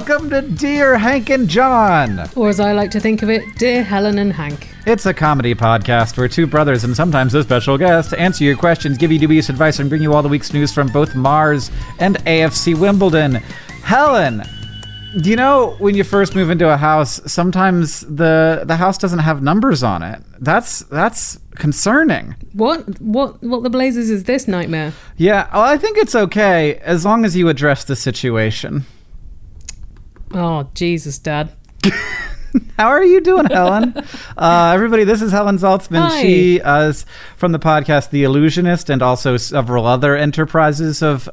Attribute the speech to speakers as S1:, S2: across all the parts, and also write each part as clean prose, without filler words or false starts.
S1: Welcome to Dear Hank and John.
S2: Or as I like to think of it, Dear Helen and Hank.
S1: It's a comedy podcast where two brothers and sometimes a special guest answer your questions, give you dubious advice, and bring you all the week's news from both Mars and AFC Wimbledon. Helen, do you know when you first move into a house, sometimes the house doesn't have numbers on it? That's concerning.
S2: What the blazes is this nightmare?
S1: Yeah, well, I think it's okay as long as you address the situation.
S2: Oh, Jesus, Dad.
S1: How are you doing, Helen? Everybody, this is Helen Zaltzman.
S2: Hi.
S1: She is from the podcast The Illusionist and also several other enterprises of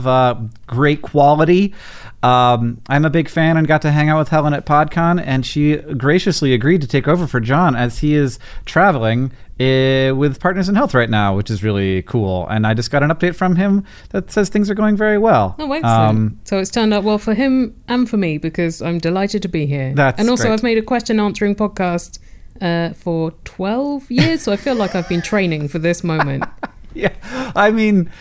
S1: great quality. I'm a big fan and got to hang out with Helen at PodCon, and she graciously agreed to take over for John as he is traveling with Partners in Health right now, which is really cool. And I just got an update from him that says things are going very well.
S2: Oh, excellent. So it's turned out well for him and for me because I'm delighted to be here.
S1: That's
S2: and also
S1: great.
S2: I've made a question answering podcast for 12 years, so I feel like I've been training for this moment.
S1: Yeah, I mean,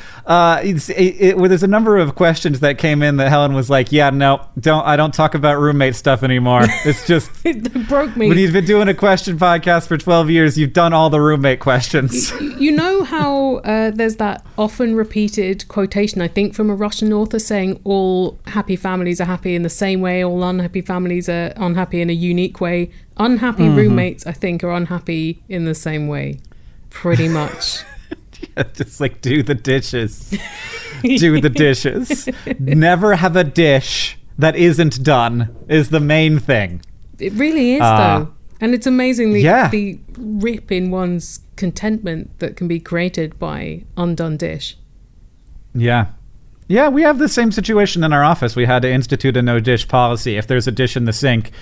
S1: where there's a number of questions that came in that Helen was like, "Yeah, no, I don't talk about roommate stuff anymore. It's just
S2: It broke me.
S1: when you've been doing a question podcast for 12 years, you've done all the roommate questions."
S2: You know how there's that often repeated quotation, I think, from a Russian author saying all happy families are happy in the same way, all unhappy families are unhappy in a unique way. Unhappy roommates, I think, are unhappy in the same way. Pretty much.
S1: Yeah, just like do the dishes. Do the dishes. Never have a dish that isn't done is the main thing.
S2: It really is, though. And it's amazing the rip in one's contentment that can be created by undone dish.
S1: Yeah. Yeah, we have the same situation in our office. We had to institute a no dish policy. If there's a dish in the sink,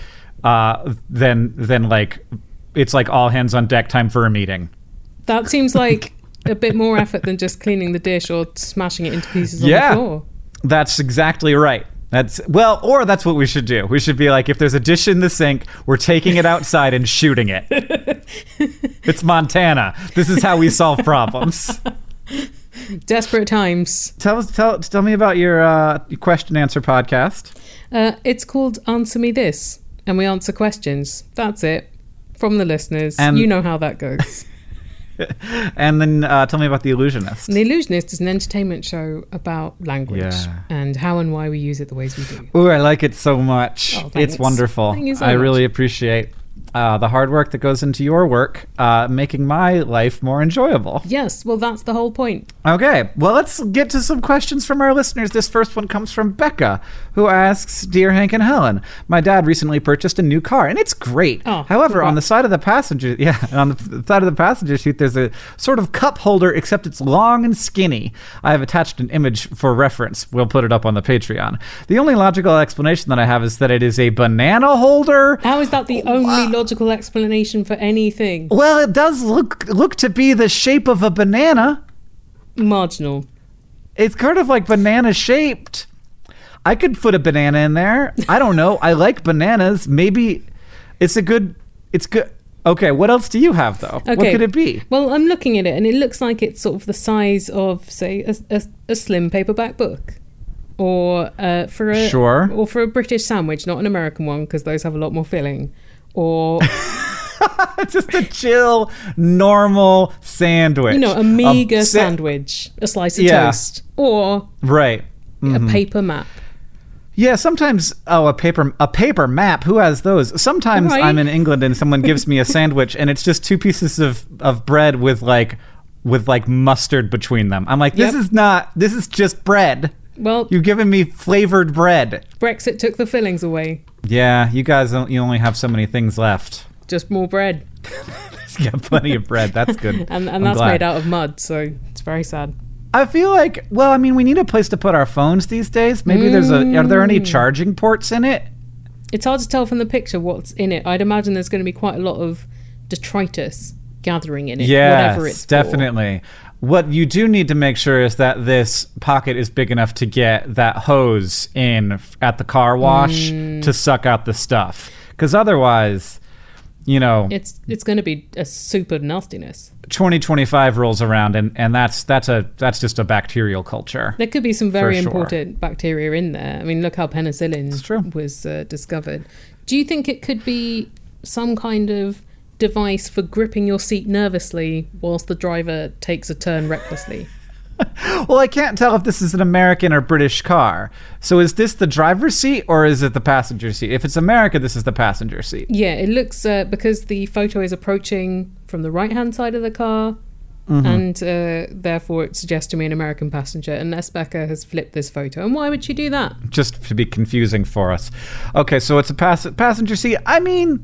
S1: then like it's like all hands on deck time for a meeting.
S2: That seems like a bit more effort than just cleaning the dish or smashing it into pieces on the floor.
S1: That's exactly right. That's what we should do. We should be like, if there's a dish in the sink, we're taking it outside and shooting it. It's Montana. This is how we solve problems.
S2: Desperate times.
S1: Tell me about your question answer podcast.
S2: It's called Answer Me This, and we answer questions. That's it. From the listeners.
S1: And
S2: you know how that goes.
S1: And then tell me about The Illusionist.
S2: The Illusionist is an entertainment show about language and how and why we use it the ways we do.
S1: Ooh, I like it so much.
S2: Oh, thanks.
S1: It's wonderful.
S2: Thank you so
S1: I
S2: much.
S1: really appreciate the hard work that goes into your work, making my life more enjoyable.
S2: Yes, well, that's the whole point.
S1: Okay, well, let's get to some questions from our listeners. This first one comes from Becca, who asks, Dear Hank and Helen, my dad recently purchased a new car, and it's great.
S2: Oh,
S1: However, on
S2: congrats.
S1: the side of the passenger seat, there's a sort of cup holder, except it's long and skinny. I have attached an image for reference. We'll put it up on the Patreon. The only logical explanation that I have is that it is a banana holder.
S2: How is that the only logical explanation for anything?
S1: Well, it does look to be the shape of a banana.
S2: Marginal.
S1: It's kind of like banana shaped. I could put a banana in there. I don't know. I like bananas. Maybe it's good. Okay, what else do you have, though?
S2: Okay.
S1: What could it be?
S2: Well, I'm looking at it, and it looks like it's sort of the size of, say, a slim paperback book. Or for a British sandwich, not an American one, because those have a lot more filling. Or
S1: Just a chill, normal sandwich.
S2: you know, a meager sandwich, a slice of toast, or
S1: Right.
S2: a paper map.
S1: Yeah, sometimes, a paper map. Who has those? Sometimes
S2: Right.
S1: I'm in England and someone gives me a sandwich and it's just two pieces of bread with mustard betwing them. I'm like, this is just bread.
S2: Well,
S1: You've given me flavored bread.
S2: Brexit took the fillings away.
S1: Yeah, you guys, you only have so many things left.
S2: Just more bread.
S1: You got plenty of bread. That's good.
S2: And
S1: I'm
S2: that's
S1: glad.
S2: made out of mud, so it's very sad.
S1: I feel like, we need a place to put our phones these days. Maybe are there any charging ports in it?
S2: It's hard to tell from the picture what's in it. I'd imagine there's going to be quite a lot of detritus gathering in it, whatever it's
S1: definitely. What you do need to make sure is that this pocket is big enough to get that hose in at the car wash to suck out the stuff. Because otherwise, you know,
S2: it's going to be a super nastiness.
S1: 2025 rolls around, and that's just a bacterial culture.
S2: There could be some very
S1: For sure.
S2: important bacteria in there. I mean, look how penicillin was discovered. Do you think it could be some kind of device for gripping your seat nervously whilst the driver takes a turn recklessly?
S1: Well, I can't tell if this is an American or British car. So is this the driver's seat or is it the passenger seat? If it's America, this is the passenger seat.
S2: Yeah, it looks, because the photo is approaching from the right-hand side of the car, and therefore it suggests to me an American passenger, unless Becca has flipped this photo. And why would she do that?
S1: Just to be confusing for us. Okay, so it's a passenger seat. I mean,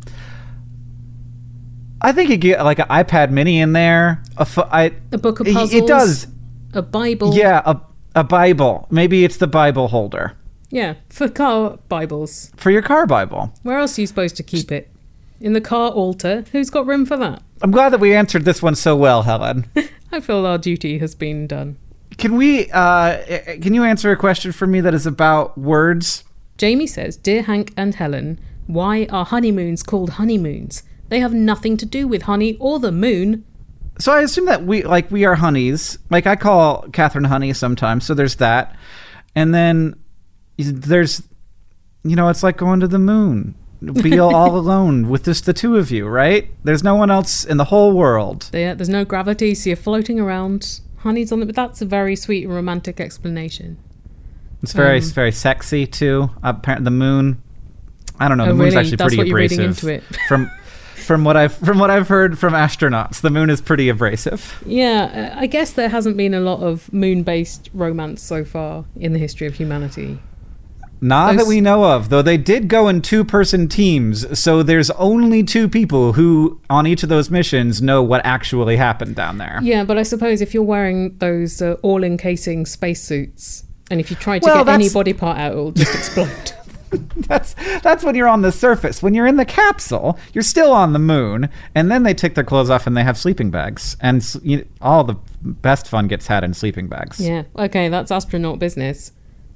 S1: I think you get like an iPad mini in there.
S2: A book of puzzles?
S1: It does.
S2: A Bible?
S1: Yeah, a Bible. Maybe it's the Bible holder.
S2: Yeah, for car Bibles.
S1: For your car Bible.
S2: Where else are you supposed to keep it? In the car altar? Who's got room for that?
S1: I'm glad that we answered this one so well, Helen.
S2: I feel our duty has been done.
S1: Can you answer a question for me that is about words?
S2: Jamie says, Dear Hank and Helen, why are honeymoons called honeymoons? They have nothing to do with honey or the moon.
S1: So I assume that we are honeys. Like I call Catherine honey sometimes. So there's that. And then there's, it's like going to the moon. Be all alone with just the two of you, right? There's no one else in the whole world.
S2: There's no gravity, so you're floating around. Honey's on it, but that's a very sweet and romantic explanation.
S1: It's very sexy too. Apparently, the moon. I don't know. The moon's
S2: really?
S1: actually
S2: That's
S1: pretty
S2: what
S1: abrasive.
S2: You're reading into it.
S1: From what I've heard from astronauts, the moon is pretty abrasive.
S2: Yeah, I guess there hasn't been a lot of moon-based romance so far in the history of humanity.
S1: Not that we know of, though they did go in two-person teams, so there's only two people who, on each of those missions, know what actually happened down there.
S2: Yeah, but I suppose if you're wearing those all-encasing spacesuits, and if you try to get any body part out, it'll just explode.
S1: That's when you're on the surface. When you're in the capsule, you're still on the moon, and then they take their clothes off and they have sleeping bags, and all the best fun gets had in sleeping bags.
S2: Yeah, okay, that's astronaut business.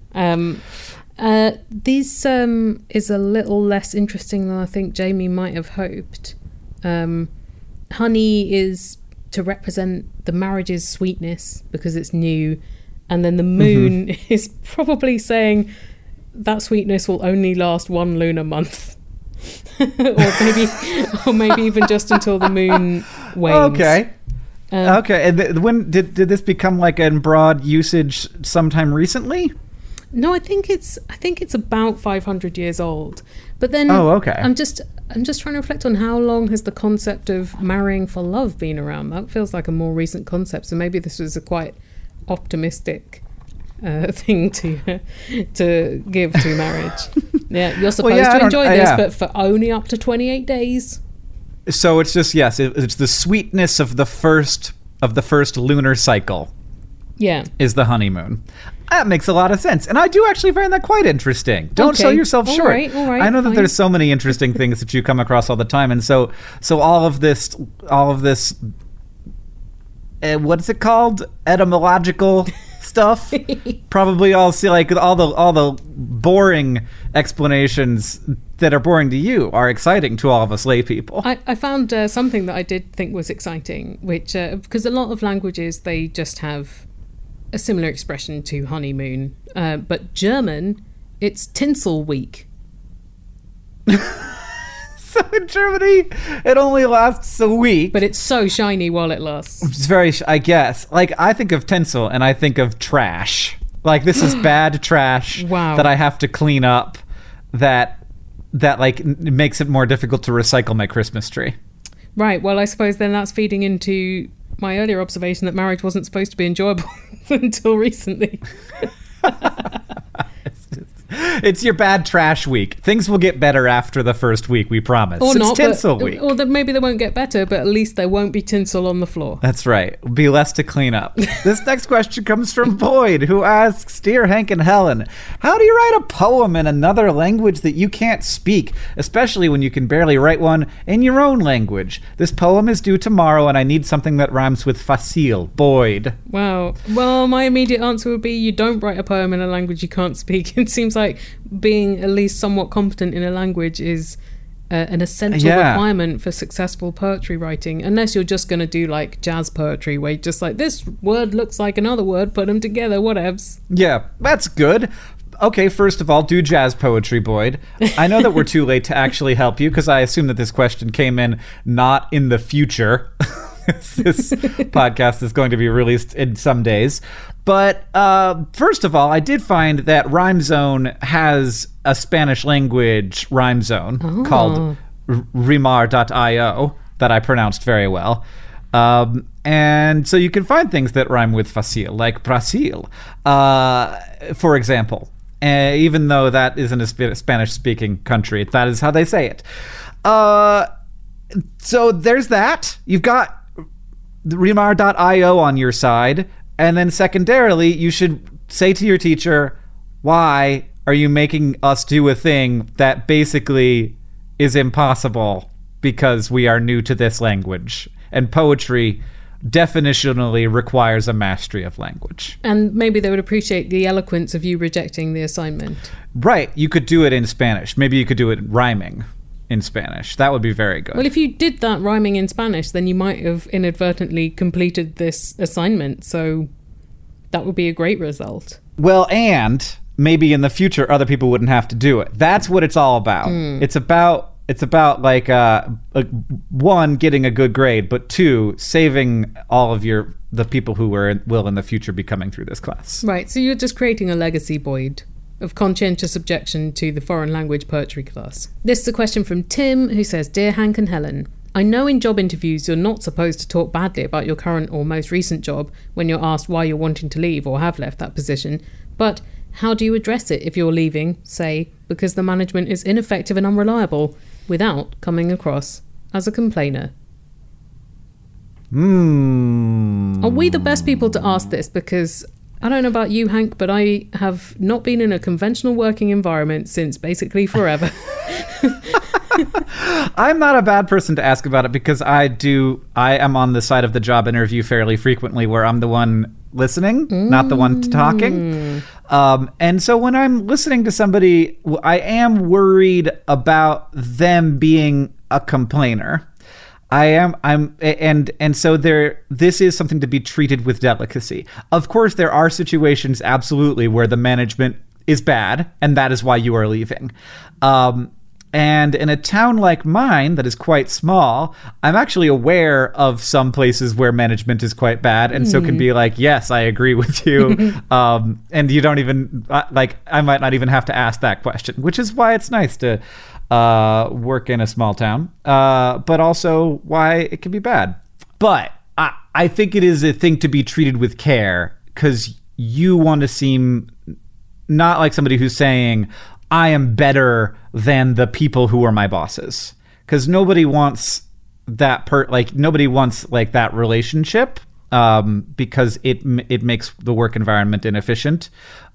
S2: This is a little less interesting than I think Jamie might have hoped. Honey is to represent the marriage's sweetness because it's new, and then the moon is probably saying that sweetness will only last one lunar month. or maybe even just until the moon wanes.
S1: Okay. Okay. And when did this become like in broad usage sometime recently?
S2: No, I think it's about 500 years old. But then
S1: okay.
S2: I'm just trying to reflect on how long has the concept of marrying for love been around. That feels like a more recent concept. So maybe this was a quite optimistic thing to give to marriage. Yeah, you're supposed to enjoy this, but for only up to 28 days.
S1: So it's just it's the sweetness of the first lunar cycle.
S2: Yeah,
S1: is the honeymoon. That makes a lot of sense, and I do actually find that quite interesting. Don't sell yourself short.
S2: All right,
S1: I know that there's so many interesting things that you come across all the time, and so all of this. What is it called? Etymological stuff. Probably all see like all the boring explanations that are boring to you are exciting to all of us lay people.
S2: I found something that I did think was exciting, which because a lot of languages they just have a similar expression to honeymoon, but German, it's Tinsel Week.
S1: So in Germany, it only lasts a week.
S2: But it's so shiny while it lasts.
S1: It's very, I guess. Like, I think of tinsel and I think of trash. Like, this is bad trash that I have to clean up that like makes it more difficult to recycle my Christmas tree. Right.
S2: Well, I suppose then that's feeding into my earlier observation that marriage wasn't supposed to be enjoyable until recently.
S1: It's your bad trash week. Things will get better after the first week, we promise.
S2: Or
S1: it's
S2: not,
S1: tinsel week.
S2: Or maybe they won't get better, but at least there won't be tinsel on the floor.
S1: That's right. It'll be less to clean up. This next question comes from Boyd, who asks, Dear Hank and Helen, how do you write a poem in another language that you can't speak, especially when you can barely write one in your own language? This poem is due tomorrow, and I need something that rhymes with facile. Boyd.
S2: Wow. Well, my immediate answer would be you don't write a poem in a language you can't speak. It seems like being at least somewhat competent in a language is an essential requirement for successful poetry writing, unless you're just going to do like jazz poetry where you're just like, this word looks like another word, put them together, whatevs.
S1: Yeah, that's good. Okay, first of all, do jazz poetry, Boyd. I know that we're too late to actually help you because I assume that this question came in not in the future. This podcast is going to be released in some days. But first of all, I did find that RhymeZone has a Spanish language rhyme zone called rimar.io that I pronounced very well. And so you can find things that rhyme with facil, like Brasil, for example. Even though that isn't a Spanish-speaking country, that is how they say it. So there's that. You've got rimar.io on your side. And then secondarily, you should say to your teacher, why are you making us do a thing that basically is impossible because we are new to this language? And poetry definitionally requires a mastery of language.
S2: And maybe they would appreciate the eloquence of you rejecting the assignment.
S1: Right. You could do it in Spanish. Maybe you could do it rhyming in Spanish. That would be very good.
S2: Well, if you did that rhyming in Spanish, then you might have inadvertently completed this assignment. So that would be a great result.
S1: Well, and maybe in the future, other people wouldn't have to do it. That's what it's all about. It's about like one, getting a good grade, but two, saving all of the people who will in the future be coming through this class.
S2: Right. So you're just creating a legacy, Boyd, of conscientious objection to the foreign language poetry class. This is a question from Tim, who says, Dear Hank and Helen, I know in job interviews you're not supposed to talk badly about your current or most recent job when you're asked why you're wanting to leave or have left that position, but how do you address it if you're leaving, say, because the management is ineffective and unreliable, without coming across as a complainer? Are we the best people to ask this? Because I don't know about you, Hank, but I have not been in a conventional working environment since basically forever.
S1: I'm not a bad person to ask about it because I am on the side of the job interview fairly frequently where I'm the one listening, not the one talking. And so when I'm listening to somebody, I am worried about them being a complainer. So this is something to be treated with delicacy. Of course, there are situations absolutely where the management is bad, and that is why you are leaving. And in a town like mine that is quite small, I'm actually aware of some places where management is quite bad, and so can be like, yes, I agree with you. And you don't even, I might not even have to ask that question, which is why it's nice to work in a small town, but also why it can be bad. But I think it is a thing to be treated with care, because you want to seem not like somebody who's saying, I am better than the people who are my bosses, because nobody wants that nobody wants like that relationship, because it makes the work environment inefficient,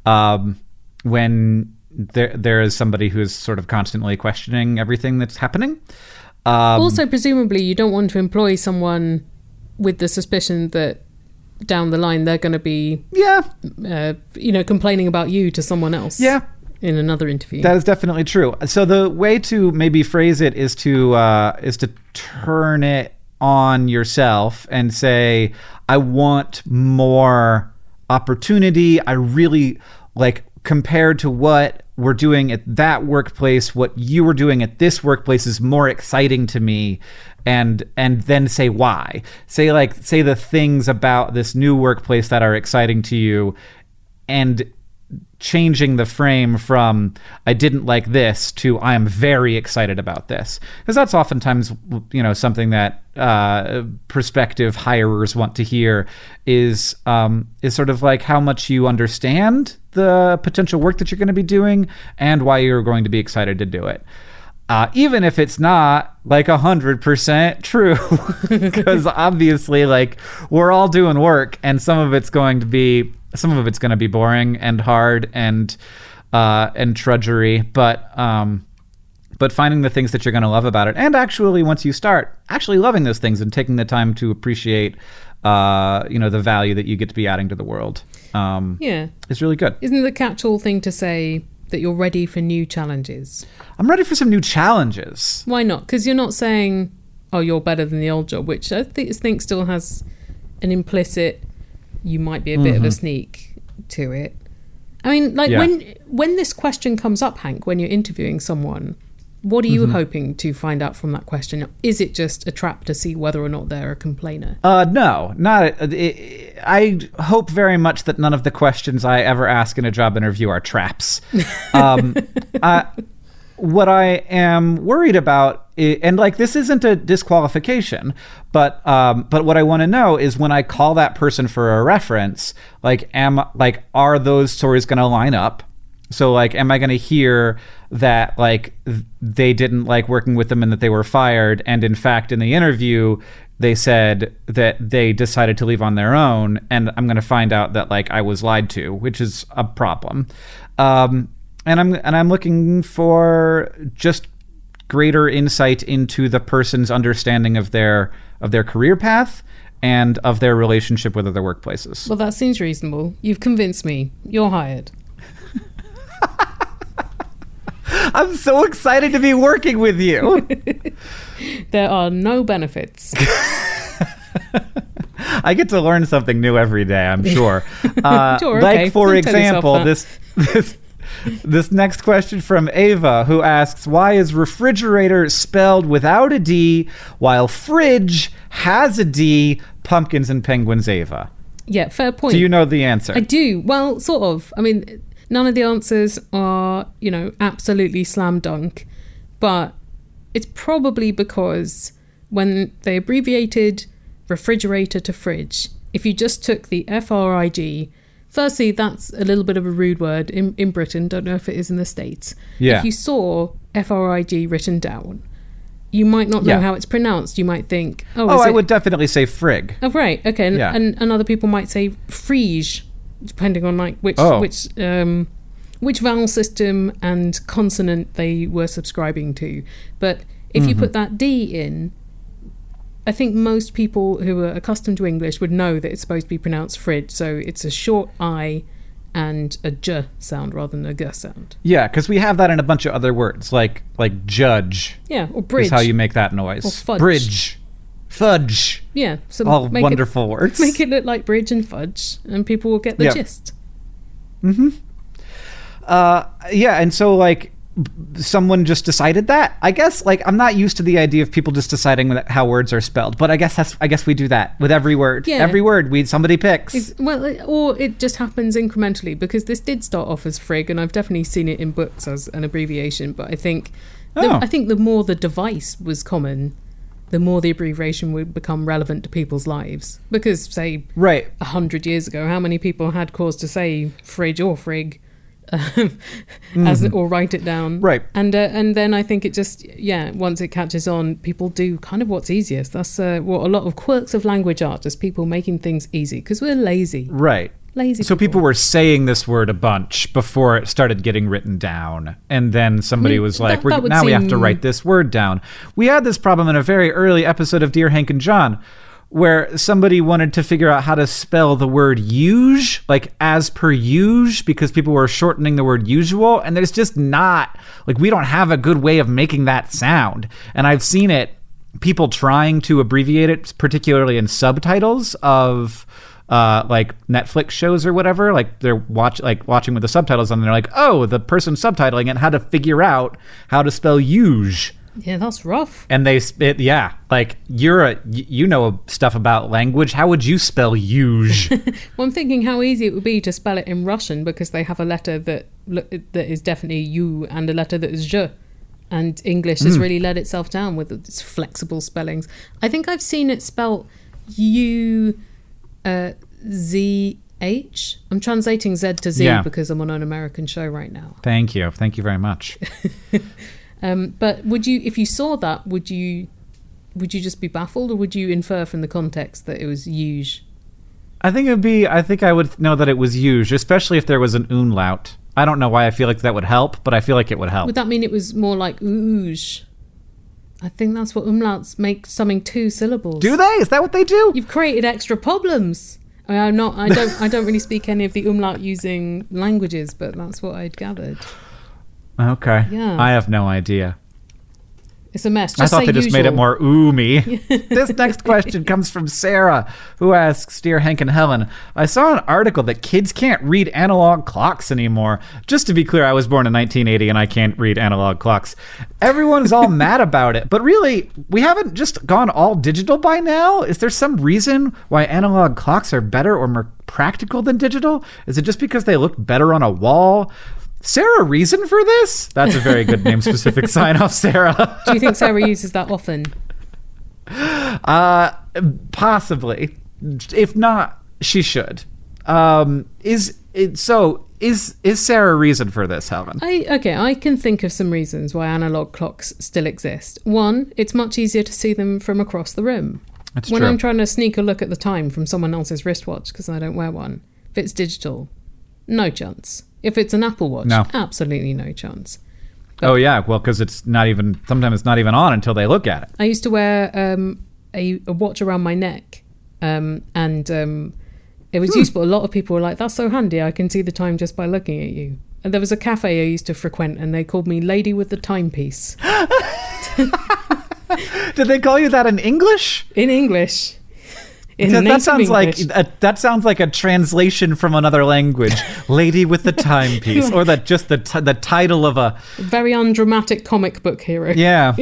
S1: when there is somebody who is sort of constantly questioning everything that's happening.
S2: Also, presumably, you don't want to employ someone with the suspicion that down the line they're going to be complaining about you to someone else. Yeah. In another interview.
S1: That is definitely true. So the way to maybe phrase it is to turn it on yourself and say, I want more opportunity. I really compared to what we're doing at that workplace, what you were doing at this workplace is more exciting to me. And then say why. Say the things about this new workplace that are exciting to you, and changing the frame from I didn't like this to I am very excited about this, because that's oftentimes something that prospective hirers want to hear is sort of like how much you understand the potential work that you're going to be doing and why you're going to be excited to do it, even if it's not 100% true, because obviously we're all doing work, and some of it's going to be boring and hard and drudgery, but finding the things that you're going to love about it, and actually once you start actually loving those things and taking the time to appreciate the value that you get to be adding to the world, is really good.
S2: Isn't the catch-all thing to say that you're ready for new challenges?
S1: I'm ready for some new challenges.
S2: Why not? Because you're not saying, oh, you're better than the old job, which I think still has an implicit, you might be a bit of a sneak to it. I mean, like when this question comes up, Hank, when you're interviewing someone, what are you hoping to find out from that question? Is it just a trap to see whether or not they're a complainer?
S1: No, not. I hope very much that none of the questions I ever ask in a job interview are traps. What I am worried about, and like this isn't a disqualification, but what I want to know is when I call that person for a reference, are those stories going to line up? So like, am I going to hear that like they didn't like working with them and that they were fired, and in fact in the interview they said that they decided to leave on their own, and I'm going to find out that like I was lied to, which is a problem. And I'm looking for just greater insight into the person's understanding of their career path and of their relationship with other workplaces.
S2: Well, that seems reasonable. You've convinced me. You're hired.
S1: I'm so excited to be working with you.
S2: There are no benefits.
S1: I get to learn something new every day, I'm sure.
S2: Sure,
S1: like,
S2: okay.
S1: for
S2: Don't
S1: example,
S2: tell yourself
S1: this next question from Ava, who asks, why is refrigerator spelled without a D while fridge has a D? Pumpkins and penguins, Ava.
S2: Yeah, fair point.
S1: Do you know the answer?
S2: I do. Well, sort of. I mean, none of the answers are, absolutely slam dunk, but it's probably because when they abbreviated refrigerator to fridge, if you just took the FRIG, firstly, that's a little bit of a rude word in Britain. Don't know if it is in the States.
S1: Yeah.
S2: If you saw FRIG written down, you might not know how it's pronounced. You might think,
S1: I would definitely say frig.
S2: Oh, right. Okay. And other people might say frige, depending on like which vowel system and consonant they were subscribing to. But if you put that D in, I think most people who are accustomed to English would know that it's supposed to be pronounced fridge. So it's a short I and a J sound rather than a G sound.
S1: Yeah, because we have that in a bunch of other words, like judge.
S2: Yeah, or bridge.
S1: Is how you make that noise.
S2: Or fudge.
S1: Bridge. Fudge.
S2: Yeah. So
S1: all wonderful words.
S2: Make it look like bridge and fudge, and people will get the gist.
S1: Mm-hmm. Yeah, and so like someone just decided that. I guess like I'm not used to the idea of people just deciding how words are spelled, but I guess we do that with every word. Yeah. Every word somebody picks.
S2: Or it just happens incrementally, because this did start off as frig, and I've definitely seen it in books as an abbreviation. But I think the more the device was common, the more the abbreviation would become relevant to people's lives. Because say 100 years ago, how many people had cause to say fridge or frig? Or write it down,
S1: right? And
S2: then I think it just once it catches on, people do kind of what's easiest. That's what a lot of quirks of language are, just people making things easy because we're lazy,
S1: right?
S2: Lazy.
S1: So people were saying this word a bunch before it started getting written down, and then somebody was like, we have to write this word down. We had this problem in a very early episode of Dear Hank and John, where somebody wanted to figure out how to spell the word usual, like as per usual, because people were shortening the word usual, and there's just not, like, we don't have a good way of making that sound. And I've seen people trying to abbreviate it, particularly in subtitles of like Netflix shows or whatever, like they're watching with the subtitles on, and they're like, oh, the person subtitling it had to figure out how to spell usual.
S2: Yeah, that's rough.
S1: And they spit, like you know stuff about language. How would you spell usual?
S2: Well, I'm thinking how easy it would be to spell it in Russian, because they have a letter that is definitely U and a letter that is Z. And English has really let itself down with its flexible spellings. I think I've seen it spelled U-Z-H. I'm translating Z to Z because I'm on an American show right now.
S1: Thank you very much.
S2: But would you, if you saw that, would you just be baffled, or would you infer from the context that it was usual?
S1: I think I would know that it was usual, especially if there was an umlaut. I don't know why I feel like that would help, but I feel like it would help.
S2: Would that mean it was more like ooge? I think that's what umlauts make, something 2 syllables.
S1: Do they? Is that what they do?
S2: You've created extra problems. I don't really speak any of the umlaut using languages, but that's what I'd gathered.
S1: Okay.
S2: Yeah.
S1: I have no idea.
S2: It's a mess.
S1: I
S2: Just
S1: thought
S2: say
S1: they just made it
S2: usual.
S1: more oomy. This next question comes from Sarah, who asks, Dear Hank and Helen, I saw an article that kids can't read analog clocks anymore. Just to be clear, I was born in 1980 and I can't read analog clocks. Everyone's all mad about it, but really, we haven't just gone all digital by now? Is there some reason why analog clocks are better or more practical than digital? Is it just because they look better on a wall? Sarah, reason for this? That's a very good name-specific sign-off, Sarah.
S2: Do you think Sarah uses that often?
S1: Possibly. If not, she should. Is Sarah a reason for this, Helen?
S2: I can think of some reasons why analog clocks still exist. One, it's much easier to see them from across the room.
S1: That's
S2: when
S1: true.
S2: I'm trying to sneak a look at the time from someone else's wristwatch because I don't wear one, if it's digital, no chance. If it's an Apple Watch,
S1: No.
S2: absolutely no chance.
S1: Oh, yeah. Well, because sometimes it's not even on until they look at it.
S2: I used to wear a watch around my neck, and it was useful. A lot of people were like, that's so handy, I can see the time just by looking at you. And there was a cafe I used to frequent, and they called me Lady with the Timepiece.
S1: Did they call you that in English?
S2: In English. In
S1: Because
S2: native
S1: that sounds like a translation from another language. Lady with the timepiece, or the title of a
S2: very undramatic comic book hero.
S1: yeah.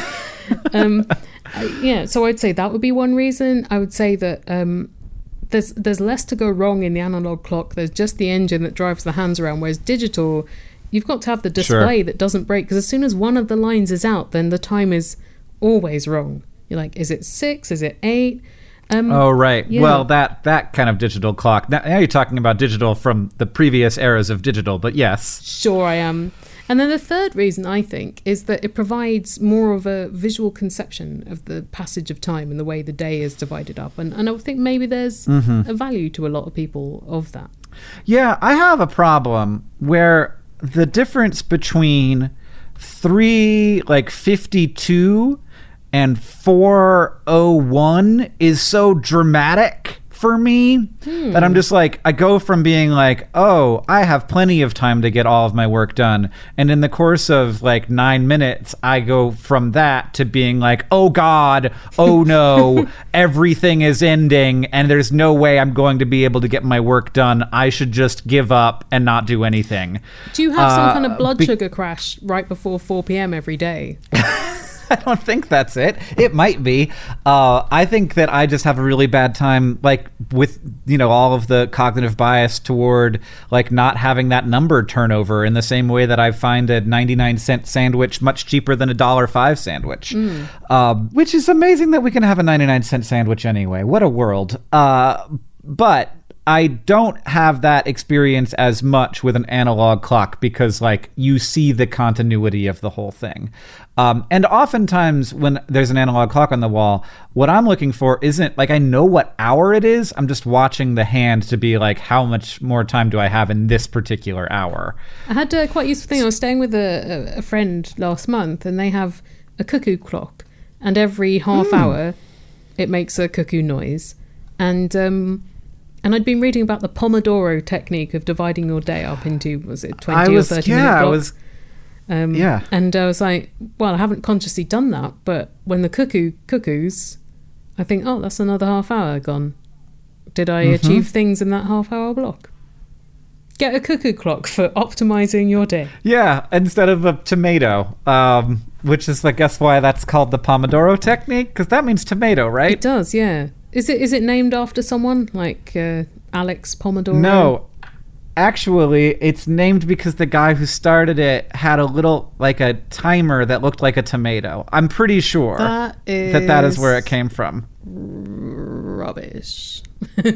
S2: Yeah, so I'd say that would be one reason. I would say that there's less to go wrong in the analog clock. There's just the engine that drives the hands around, whereas digital, you've got to have the display that doesn't break, because as soon as one of the lines is out, then the time is always wrong. You're like, is it 6? Is it 8?
S1: Oh, right.
S2: Yeah.
S1: Well, that kind of digital clock. Now you're talking about digital from the previous eras of digital, but yes.
S2: Sure, I am. And then the third reason, I think, is that it provides more of a visual conception of the passage of time and the way the day is divided up. And I think maybe there's a value to a lot of people of that.
S1: Yeah, I have a problem where the difference between 3:52 and 4:01 is so dramatic for me that I'm just like, I go from being like, oh, I have plenty of time to get all of my work done, and in the course of like 9 minutes I go from that to being like, oh god, oh no, everything is ending and there's no way I'm going to be able to get my work done. I should just give up and not do anything.
S2: Do you have some kind of blood sugar crash right before 4 p.m. every day?
S1: I don't think that's it. It might be. I think that I just have a really bad time, like with all of the cognitive bias toward like not having that number turnover, in the same way that I find a 99-cent sandwich much cheaper than a $1.05 sandwich, which is amazing that we can have a 99-cent sandwich anyway. What a world! But I don't have that experience as much with an analog clock, because like you see the continuity of the whole thing. And oftentimes when there's an analog clock on the wall, what I'm looking for isn't like, I know what hour it is. I'm just watching the hand to be like, how much more time do I have in this particular hour?
S2: I had a quite useful thing. I was staying with a friend last month, and they have a cuckoo clock, and every half hour it makes a cuckoo noise. And I'd been reading about the Pomodoro technique of dividing your day up into, was it 20 or 30 minute blocks? And I was like, well, I haven't consciously done that, but when the cuckoos, I think, oh, that's another half hour gone. Did I achieve things in that half hour block? Get a cuckoo clock for optimizing your day.
S1: Yeah, instead of a tomato, which is, I guess, why that's called the Pomodoro technique, because that means tomato, right?
S2: It does, yeah. Is it named after someone like Alex Pomodoro?
S1: No, actually, it's named because the guy who started it had a little, like a timer that looked like a tomato. I'm pretty sure that is where it came from.
S2: Rubbish. What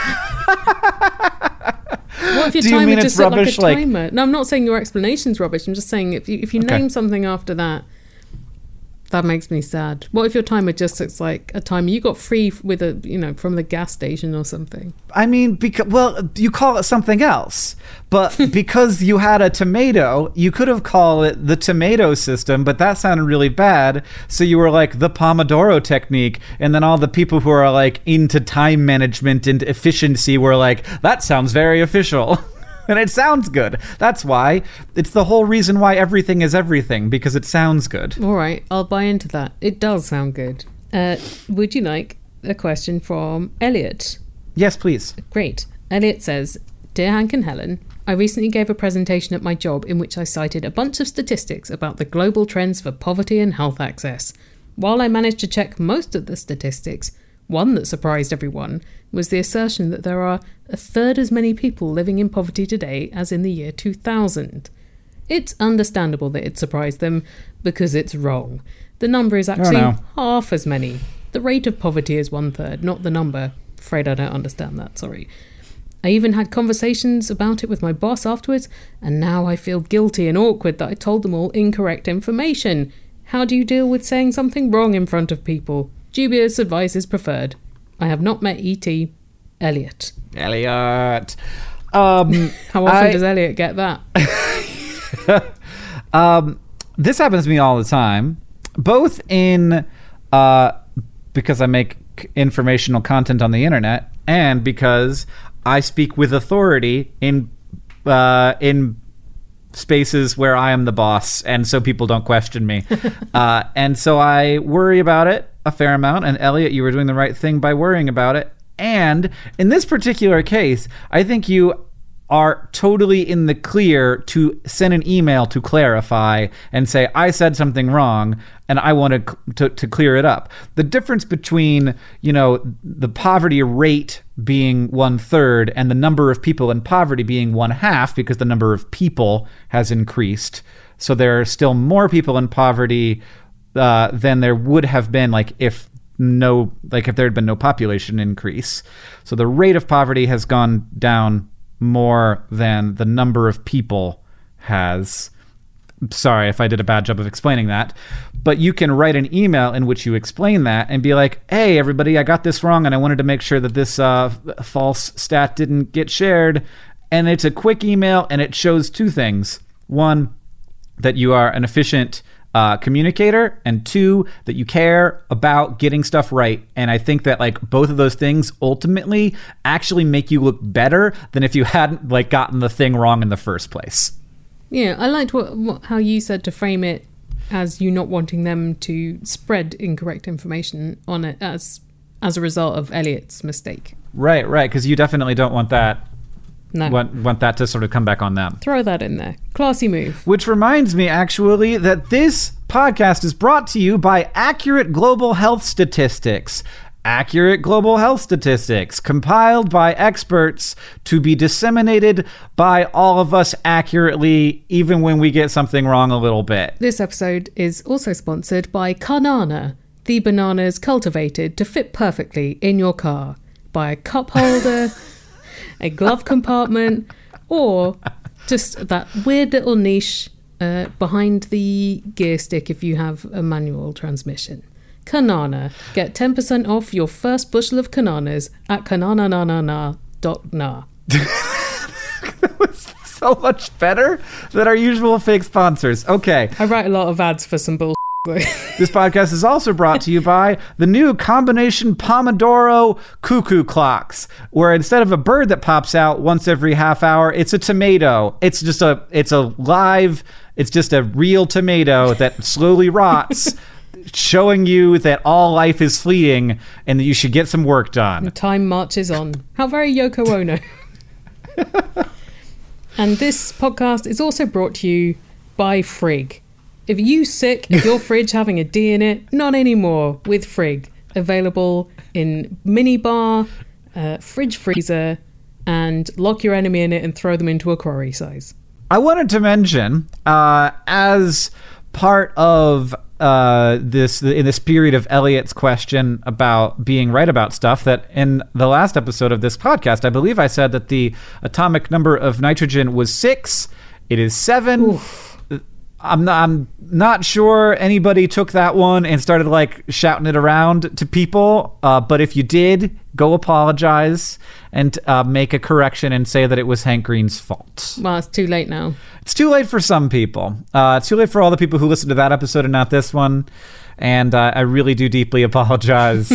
S2: if your
S1: Do you
S2: timer
S1: mean
S2: just
S1: it's
S2: looked like a
S1: rubbish,
S2: timer? No, I'm not saying your explanation's rubbish. I'm just saying if you name something after that, that makes me sad. What if your timer just looks like a timer you got free with from the gas station or something?
S1: I mean, you call it something else, but because you had a tomato, you could have called it the tomato system, but that sounded really bad. So you were like the Pomodoro technique, and then all the people who are like into time management and efficiency were like, that sounds very official. And it sounds good. That's why. It's the whole reason why everything is everything, because it sounds good.
S2: All right, I'll buy into that. It does sound good. Would you like a question from Elliot?
S1: Yes, please.
S2: Great. Elliot says, Dear Hank and Helen, I recently gave a presentation at my job in which I cited a bunch of statistics about the global trends for poverty and health access. While I managed to check most of the statistics, one that surprised everyone was the assertion that there are a third as many people living in poverty today as in the year 2000. It's understandable that it surprised them because it's wrong. The number is actually half as many. The rate of poverty is 1/3, not the number. Afraid I don't understand that, sorry. I even had conversations about it with my boss afterwards, and now I feel guilty and awkward that I told them all incorrect information. How do you deal with saying something wrong in front of people? Dubious advice is preferred. I have not met E.T. Elliot.
S1: Elliot.
S2: How often does Elliot get that?
S1: This happens to me all the time, both in because I make informational content on the internet, and because I speak with authority in spaces where I am the boss, and so people don't question me. And so I worry about it a fair amount. And Elliot, you were doing the right thing by worrying about it. And in this particular case, I think you are totally in the clear to send an email to clarify and say, I said something wrong and I want to clear it up. The difference between, the poverty rate being 1/3 and the number of people in poverty being 1/2, because the number of people has increased. So there are still more people in poverty than there would have been if there had been no population increase. So the rate of poverty has gone down more than the number of people has. Sorry if I did a bad job of explaining that, but you can write an email in which you explain that and be like, hey, everybody, I got this wrong and I wanted to make sure that this false stat didn't get shared. And it's a quick email and it shows two things. One, that you are an efficient communicator, and two, that you care about getting stuff right. And I think that both of those things ultimately actually make you look better than if you hadn't gotten the thing wrong in the first place.
S2: Yeah, I liked how you said to frame it as you not wanting them to spread incorrect information on it as a result of Elliot's mistake.
S1: Right, because you definitely don't want that.
S2: No.
S1: Want that to sort of come back on them.
S2: Throw that in there. Classy move.
S1: Which reminds me, actually, that this podcast is brought to you by Accurate Global Health Statistics. Accurate Global Health Statistics, compiled by experts to be disseminated by all of us accurately, even when we get something wrong a little bit.
S2: This episode is also sponsored by Carnana, the bananas cultivated to fit perfectly in your car. By a cup holder, a glove compartment, or just that weird little niche behind the gear stick if you have a manual transmission. Carnana. Get 10% off your first bushel of Carnanas at carnananana.na.
S1: That was so much better than our usual fake sponsors. Okay.
S2: I write a lot of ads for some bullshit.
S1: This podcast is also brought to you by the new combination Pomodoro cuckoo clocks, where instead of a bird that pops out once every half hour, it's a tomato. It's just a real tomato that slowly rots, showing you that all life is fleeting and that you should get some work done.
S2: Time marches on. How very Yoko Ono. And this podcast is also brought to you by Frigg. If you sick of your fridge having a D in it, not anymore with Frigg. Available in minibar, fridge freezer, and lock your enemy in it and throw them into a quarry size.
S1: I wanted to mention, as part of in this period of Elliot's question about being right about stuff, that in the last episode of this podcast, I believe I said that the atomic number of nitrogen was 6. It is 7.
S2: Oof.
S1: I'm not sure anybody took that one and started shouting it around to people. But if you did, go apologize and make a correction and say that it was Hank Green's fault.
S2: Well, it's too late now.
S1: It's too late for some people. It's too late for all the people who listened to that episode and not this one. And I really do deeply apologize.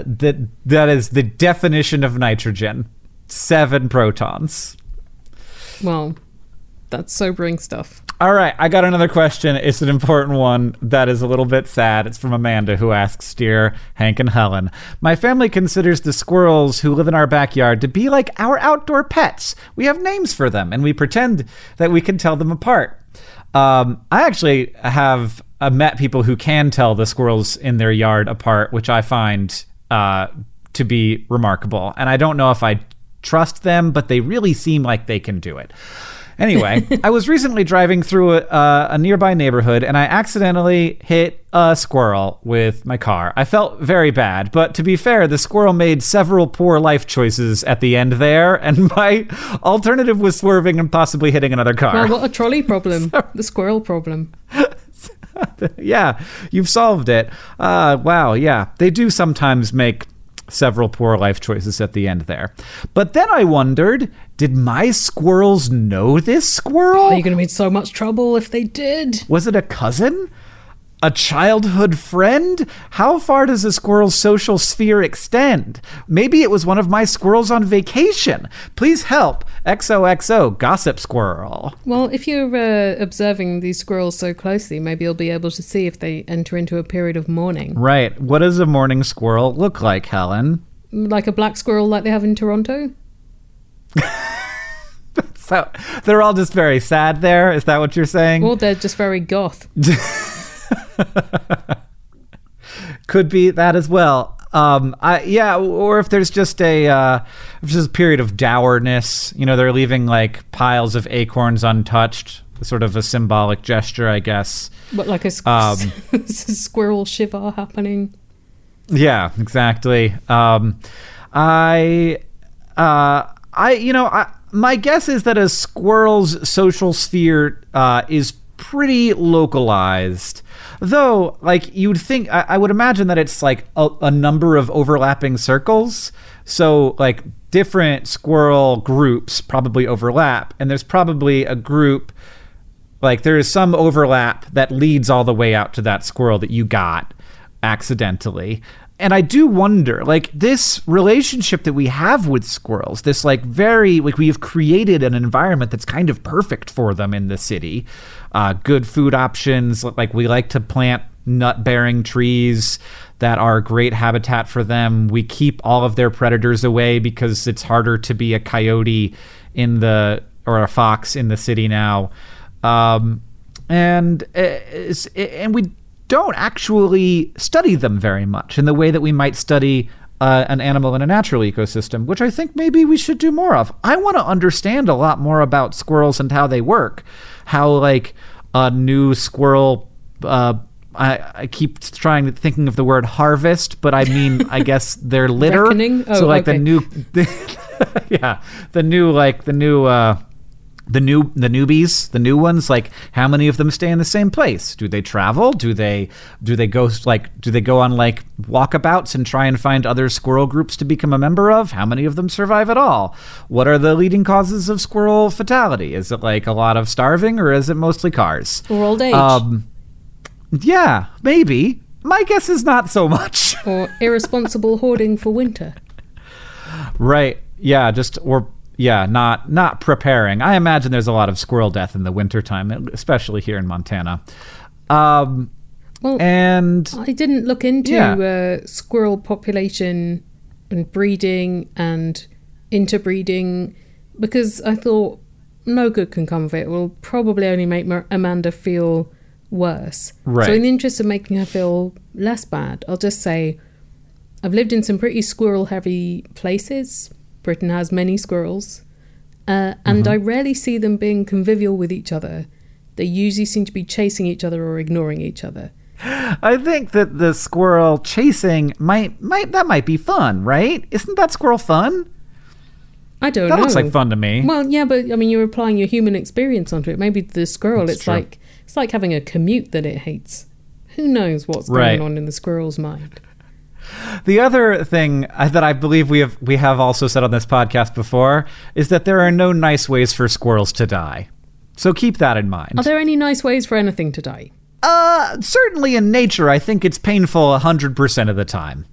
S1: That is the definition of nitrogen. 7 protons.
S2: Well, that's sobering stuff.
S1: All right, I got another question. It's an important one that is a little bit sad. It's from Amanda, who asks, "Dear Hank and Helen, my family considers the squirrels who live in our backyard to be like our outdoor pets. We have names for them, and we pretend that we can tell them apart." I actually have met people who can tell the squirrels in their yard apart, which I find to be remarkable. And I don't know if I trust them, but they really seem like they can do it. Anyway, I was recently driving through a nearby neighborhood, and I accidentally hit a squirrel with my car. I felt very bad, but to be fair, the squirrel made several poor life choices at the end there, and my alternative was swerving and possibly hitting another car.
S2: Well, what a trolley problem. The squirrel problem.
S1: Yeah, you've solved it. Wow, yeah. They do sometimes make several poor life choices at the end there. But then I wondered, did my squirrels know this squirrel?
S2: Are you going to be in so much trouble if they did?
S1: Was it a cousin? A childhood friend? How far does a squirrel's social sphere extend? Maybe it was one of my squirrels on vacation. Please help. XOXO, gossip squirrel.
S2: Well, if you're observing these squirrels so closely, maybe you'll be able to see if they enter into a period of mourning.
S1: Right. What does a mourning squirrel look like, Helen?
S2: Like a black squirrel like they have in Toronto?
S1: So they're all just very sad there? Is that what you're saying?
S2: Or they're just very goth.
S1: Could be that as well. Or if there's just a period of dourness, they're leaving like piles of acorns untouched, sort of a symbolic gesture, I guess.
S2: But like a squirrel shiva happening.
S1: Yeah, exactly. My guess is that a squirrel's social sphere is pretty localized. Though, like, you'd think, I would imagine that it's like a number of overlapping circles. So, like, different squirrel groups probably overlap. And there's probably a group, like, there is some overlap that leads all the way out to that squirrel that you got accidentally. And I do wonder, like, this relationship that we have with squirrels, this, like, we have created an environment that's kind of perfect for them in the city. Good food options, like, we like to plant nut-bearing trees that are great habitat for them. We keep all of their predators away because it's harder to be a coyote or a fox in the city now. And we don't actually study them very much in the way that we might study an animal in a natural ecosystem, which I think maybe we should do more of. I want to understand a lot more about squirrels and how they work. How, like, a new squirrel, I keep thinking of the word harvest, but I mean, I guess their litter.
S2: Reckoning? Oh,
S1: so, like,
S2: okay.
S1: The newbies, the new ones, like, how many of them stay in the same place? Do they travel? Do they go on, like, walkabouts and try and find other squirrel groups to become a member of? How many of them survive at all? What are the leading causes of squirrel fatality? Is it, like, a lot of starving, or is it mostly cars?
S2: Or old age.
S1: Yeah, maybe. My guess is not so much.
S2: Or irresponsible hoarding for winter.
S1: Right. Yeah, not preparing. I imagine there's a lot of squirrel death in the wintertime, especially here in Montana. And
S2: I didn't look into squirrel population and breeding and interbreeding because I thought no good can come of it. It will probably only make Amanda feel worse.
S1: Right.
S2: So in the interest of making her feel less bad, I'll just say I've lived in some pretty squirrel-heavy places. Britain has many squirrels, and I rarely see them being convivial with each other. They usually seem to be chasing each other or ignoring each other.
S1: I think that the squirrel chasing might be fun, right? Isn't that squirrel fun?
S2: I don't know.
S1: That looks like fun to me.
S2: Well, yeah, but I mean, you're applying your human experience onto it. Maybe the squirrel, it's like having a commute that it hates. Who knows what's going on in the squirrel's mind?
S1: The other thing that I believe we have also said on this podcast before is that there are no nice ways for squirrels to die. So keep that in mind.
S2: Are there any nice ways for anything to die?
S1: Certainly in nature, I think it's painful 100% of the time.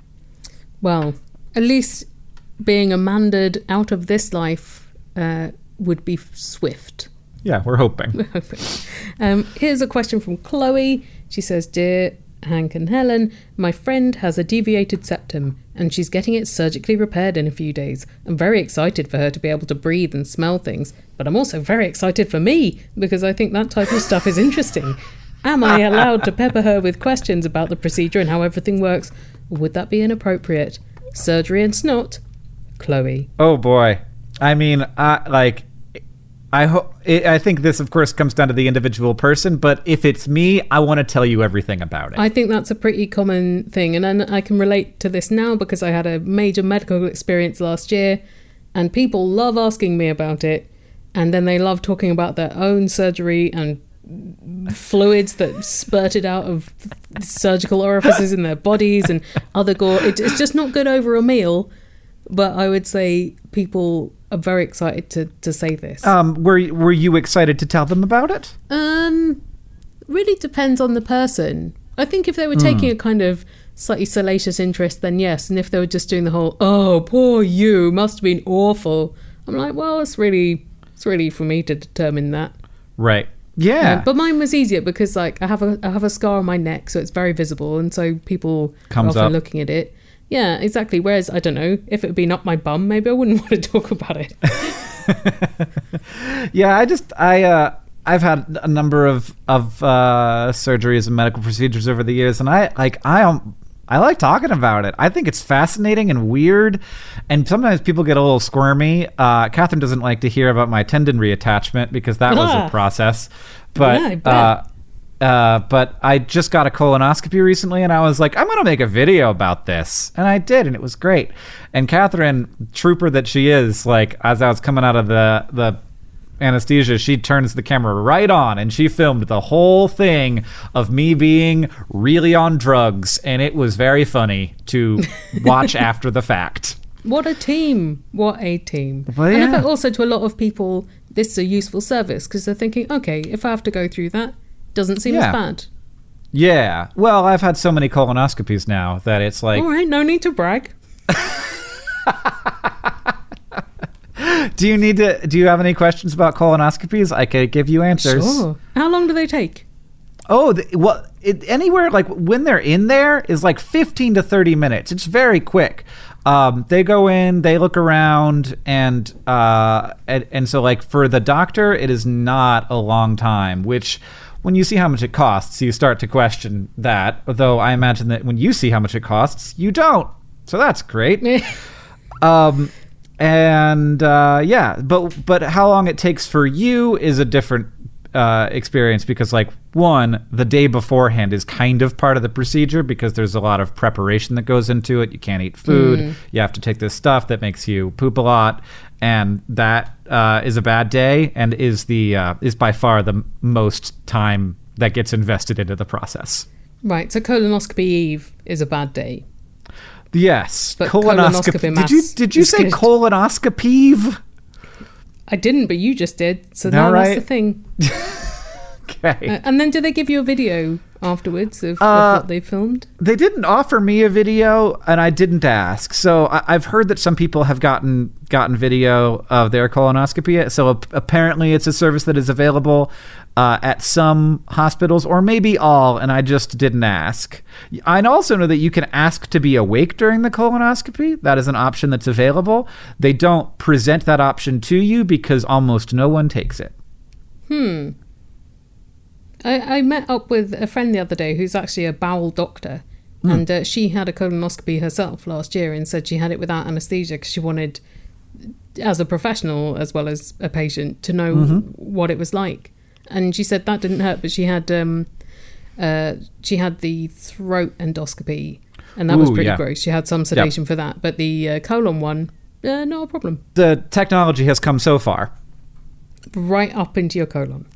S2: Well, at least being Amandaed out of this life would be swift.
S1: Yeah, we're hoping.
S2: Here's a question from Chloe. She says, "Dear Hank and Helen, my friend has a deviated septum and she's getting it surgically repaired in a few days. I'm very excited for her to be able to breathe and smell things, but I'm also very excited for me because I think that type of stuff is interesting. Am I allowed to pepper her with questions about the procedure and how everything works? Or would that be inappropriate? Surgery and snot, Chloe."
S1: Oh boy. I mean, I think this, of course, comes down to the individual person, but if it's me, I want to tell you everything about it.
S2: I think that's a pretty common thing, and I can relate to this now because I had a major medical experience last year, and people love asking me about it, and then they love talking about their own surgery and fluids that spurted out of surgical orifices in their bodies and other gore. It's just not good over a meal, but I would say people are very excited to say this.
S1: Were you excited to tell them about it?
S2: Really depends on the person. I think if they were taking a kind of slightly salacious interest, then yes. And if they were just doing the whole, "Oh, poor you, must have been awful," I'm like, well, it's really for me to determine that.
S1: Right. Yeah.
S2: But mine was easier because like I have a scar on my neck, so it's very visible, and so people are often looking at it. Yeah, exactly. Whereas, I don't know, if it had been up my bum, maybe I wouldn't want to talk about it.
S1: Yeah, I've had a number of surgeries and medical procedures over the years, and I like talking about it. I think it's fascinating and weird, and sometimes people get a little squirmy. Catherine doesn't like to hear about my tendon reattachment because that was a process. But
S2: yeah, I bet.
S1: But I just got a colonoscopy recently, and I was like, I'm going to make a video about this. And I did, and it was great. And Catherine, trooper that she is, like, as I was coming out of the anesthesia, she turns the camera right on, and she filmed the whole thing of me being really on drugs. And it was very funny to watch after the fact.
S2: What a team. What a team.
S1: Well, yeah.
S2: And I bet also to a lot of people, this is a useful service because they're thinking, okay, if I have to go through that, doesn't seem as bad.
S1: Yeah. Well, I've had so many colonoscopies now that it's like...
S2: All right, no need to brag.
S1: Do you have any questions about colonoscopies? I could give you answers.
S2: Sure. How long do they take?
S1: Oh, anywhere, like when they're in there is like 15 to 30 minutes. It's very quick. They go in, they look around, and so like for the doctor, it is not a long time, which... When you see how much it costs, you start to question that. Although I imagine that when you see how much it costs, you don't. So that's great. But how long it takes for you is a different experience because, like, one, the day beforehand is kind of part of the procedure because there's a lot of preparation that goes into it. You can't eat food. You have to take this stuff that makes you poop a lot. And that is a bad day and is by far the most time that gets invested into the process.
S2: Right, so colonoscopy eve is a bad day.
S1: Yes,
S2: but colonoscopy.
S1: Did you say colonoscopy?
S2: I didn't, but you just did. So now that's the thing.
S1: Okay.
S2: And then do they give you a video afterwards of what they filmed?
S1: They didn't offer me a video, and I didn't ask. So I've heard that some people have gotten video of their colonoscopy. So apparently it's a service that is available at some hospitals, or maybe all, and I just didn't ask. I also know that you can ask to be awake during the colonoscopy. That is an option that's available. They don't present that option to you because almost no one takes it.
S2: I met up with a friend the other day who's actually a bowel doctor, and she had a colonoscopy herself last year and said she had it without anesthesia because she wanted, as a professional as well as a patient, to know what it was like. And she said that didn't hurt, but she had the throat endoscopy, and that was pretty gross. She had some sedation for that, but the colon one, no problem.
S1: The technology has come so far.
S2: Right up into your colon.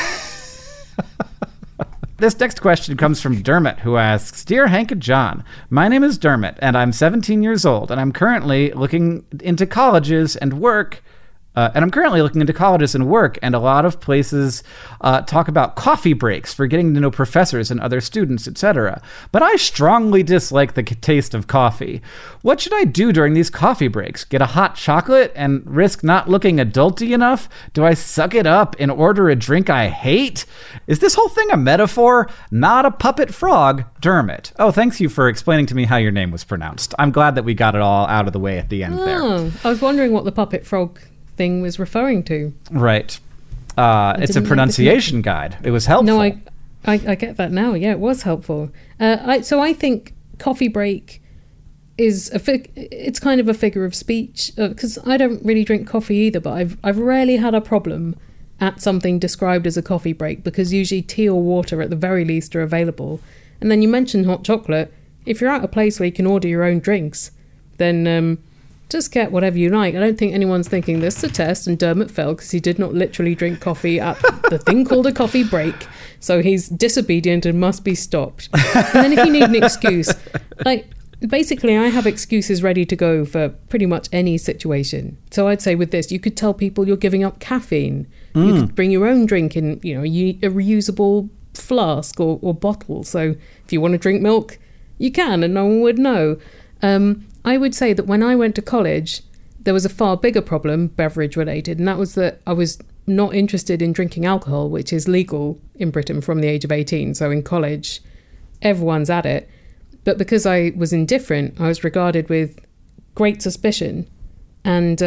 S1: This next question comes from Dermot, who asks, "Dear Hank and John, my name is Dermot, and I'm 17 years old, and I'm currently looking into colleges and work And I'm currently looking into colleges and work, and a lot of places talk about coffee breaks for getting to know professors and other students, etc. But I strongly dislike the taste of coffee. What should I do during these coffee breaks? Get a hot chocolate and risk not looking adulty enough? Do I suck it up and order a drink I hate? Is this whole thing a metaphor? Not a puppet frog, Dermot. Oh, thanks you for explaining to me how your name was pronounced. I'm glad that we got it all out of the way at the end there.
S2: I was wondering what the puppet frog thing was referring to.
S1: Right. It's a pronunciation guide. It was helpful.
S2: No, I get that now. Yeah, it was helpful. So I think coffee break is it's kind of a figure of speech, because I don't really drink coffee either, but I've rarely had a problem at something described as a coffee break, because usually tea or water at the very least are available. And then you mentioned hot chocolate. If you're at a place where you can order your own drinks, then just get whatever you like. I don't think anyone's thinking this is a test, and Dermot failed because he did not literally drink coffee at the thing called a coffee break. So he's disobedient and must be stopped. And then if you need an excuse, basically I have excuses ready to go for pretty much any situation. So I'd say with this, you could tell people you're giving up caffeine. You could bring your own drink in, a reusable flask or bottle. So if you want to drink milk, you can, and no one would know. I would say that when I went to college, there was a far bigger problem, beverage related, and that was that I was not interested in drinking alcohol, which is legal in Britain from the age of 18. So in college, everyone's at it. But because I was indifferent, I was regarded with great suspicion. And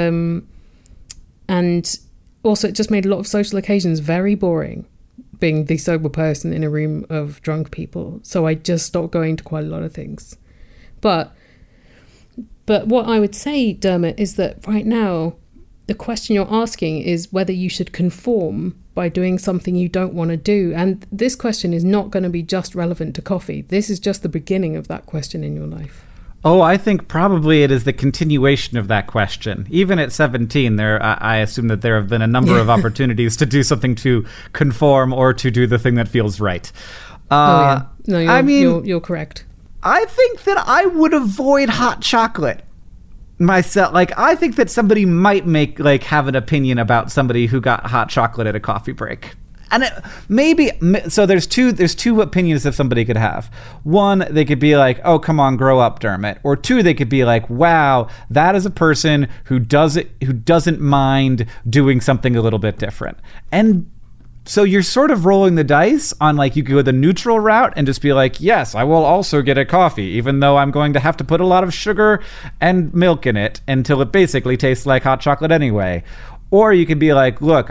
S2: also it just made a lot of social occasions very boring, being the sober person in a room of drunk people. So I just stopped going to quite a lot of things. But what I would say, Dermot, is that right now, the question you're asking is whether you should conform by doing something you don't want to do. And this question is not going to be just relevant to coffee. This is just the beginning of that question in your life.
S1: Oh, I think probably it is the continuation of that question. Even at 17, I assume that there have been a number of opportunities to do something to conform or to do the thing that feels right.
S2: No, you're correct.
S1: I think that I would avoid hot chocolate myself. I think that somebody might have an opinion about somebody who got hot chocolate at a coffee break. And so there's two opinions that somebody could have. One, they could be like, "Oh, come on, grow up, Dermot." Or two, they could be like, "Wow, that is a person who doesn't mind doing something a little bit different." And so you're sort of rolling the dice on you go the neutral route and just be like, "Yes, I will also get a coffee, even though I'm going to have to put a lot of sugar and milk in it until it basically tastes like hot chocolate anyway." Or you could be like, "Look,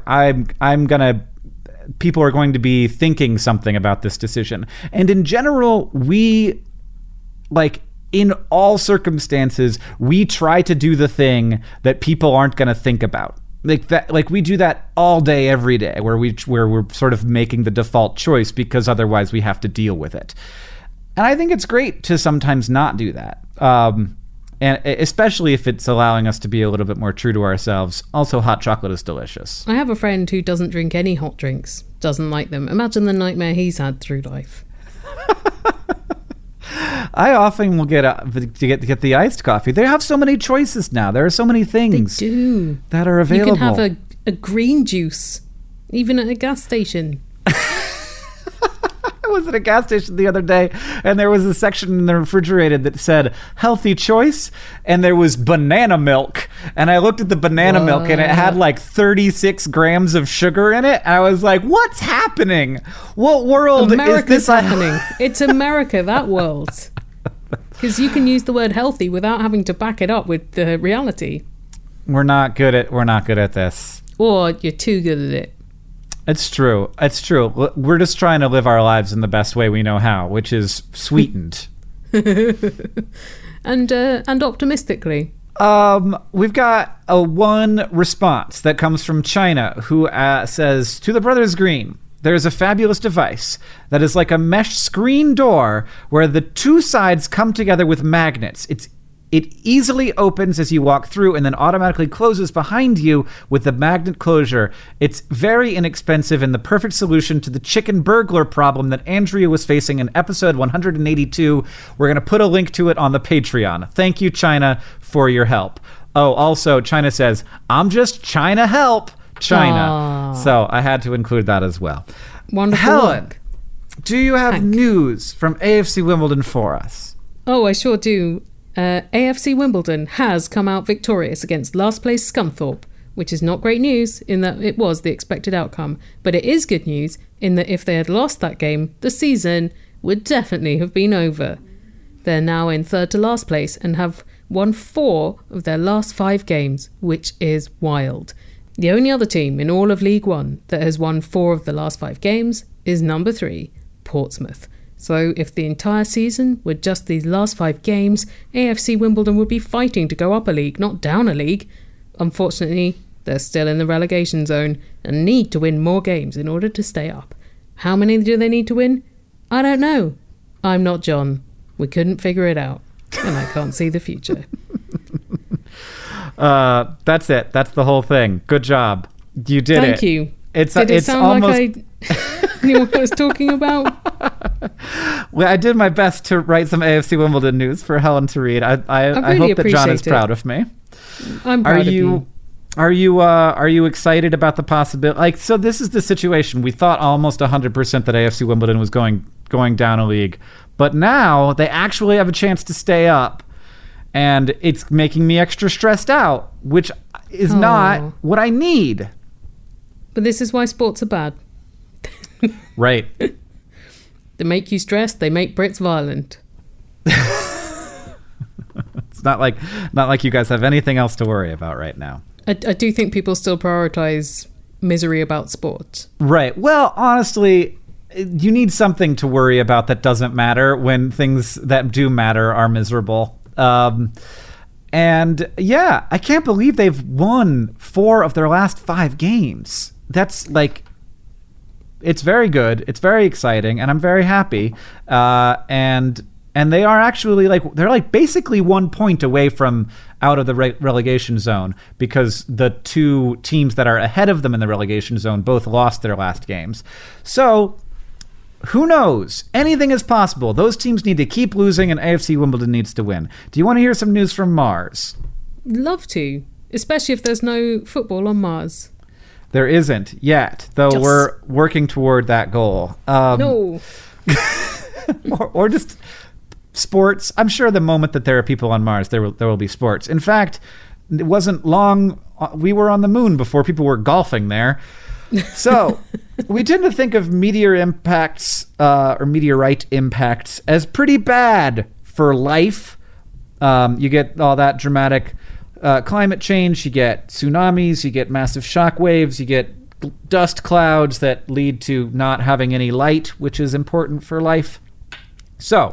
S1: people are going to be thinking something about this decision." And in general, we, in all circumstances, we try to do the thing that people aren't going to think about. We do that all day, every day, where we're sort of making the default choice because otherwise we have to deal with it. And I think it's great to sometimes not do that. And especially if it's allowing us to be a little bit more true to ourselves. Also, hot chocolate is delicious.
S2: I have a friend who doesn't drink any hot drinks, doesn't like them. Imagine the nightmare he's had through life.
S1: I often will get the iced coffee. They have so many choices now. There are so many things that are available.
S2: You can have a green juice, even at a gas station.
S1: I was at a gas station the other day, and there was a section in the refrigerator that said healthy choice, and there was banana milk. And I looked at the banana milk, and it had 36 grams of sugar in it. And I was like, what's happening? What world is this
S2: happening? It's America, that world. Because you can use the word healthy without having to back it up with the reality.
S1: We're not good at this.
S2: Or you're too good at it.
S1: It's true. We're just trying to live our lives in the best way we know how, which is sweetened.
S2: and optimistically.
S1: We've got one response that comes from China, who says, "To the Brothers Green, there is a fabulous device that is like a mesh screen door where the two sides come together with magnets. It easily opens as you walk through and then automatically closes behind you with the magnet closure. It's very inexpensive and the perfect solution to the chicken burglar problem that Andrea was facing in episode 182. We're going to put a link to it on the Patreon. Thank you, China, for your help." Oh, also, China says, I'm just trying to help China.
S2: Aww.
S1: So I had to include that as well.
S2: Wonderful
S1: Helen,
S2: work.
S1: do you have
S2: Hank.
S1: news from AFC Wimbledon for us?
S2: Oh, I sure do. AFC Wimbledon has come out victorious against last place Scunthorpe, which is not great news in that it was the expected outcome, but it is good news in that if they had lost that game, the season would definitely have been over. They're now in third to last place and have won 4 of their last 5 games, which is wild. The only other team in all of League One that has won 4 of the last 5 games is number 3, Portsmouth. So if the entire season were just these last 5 games, AFC Wimbledon would be fighting to go up a league, not down a league. Unfortunately, they're still in the relegation zone and need to win more games in order to stay up. How many do they need to win? I don't know. I'm not John. We couldn't figure it out. And I can't see the future.
S1: That's it. That's the whole thing. Good job. You did it.
S2: Thank you.
S1: Did
S2: it sound
S1: almost...
S2: like I knew what I was talking about?
S1: Well, I did my best to write some AFC Wimbledon news for Helen to read. I
S2: really
S1: hope that John is
S2: appreciate it.
S1: proud of me.
S2: I'm proud of you.
S1: Are you excited about the possibility? Like, so this is the situation. We thought almost 100% that AFC Wimbledon was going down a league, but now they actually have a chance to stay up, and it's making me extra stressed out, which is not what I need.
S2: But this is why sports are bad.
S1: Right.
S2: They make you stressed. They make Brits violent.
S1: It's not like you guys have anything else to worry about right now.
S2: I do think people still prioritize misery about sport.
S1: Right. Well, honestly, you need something to worry about that doesn't matter when things that do matter are miserable. And yeah, I can't believe they've won 4 of their last 5 games. That's like, it's very good. It's very exciting, and I'm very happy. And they are actually they're basically 1 point away from out of the relegation zone, because the 2 teams that are ahead of them in the relegation zone both lost their last games. So who knows? Anything is possible. Those teams need to keep losing, and AFC Wimbledon needs to win. Do you want to hear some news from Mars?
S2: Love to, especially if there's no football on Mars.
S1: There isn't yet, though.
S2: Yes.
S1: We're working toward that goal.
S2: No.
S1: or just sports. I'm sure the moment that there are people on Mars, there will be sports. In fact, it wasn't long. We were on the moon before people were golfing there. So we tend to think of meteorite impacts as pretty bad for life. You get all that dramatic climate change. You get tsunamis. You get massive shock waves. You get dust clouds that lead to not having any light, which is important for life. So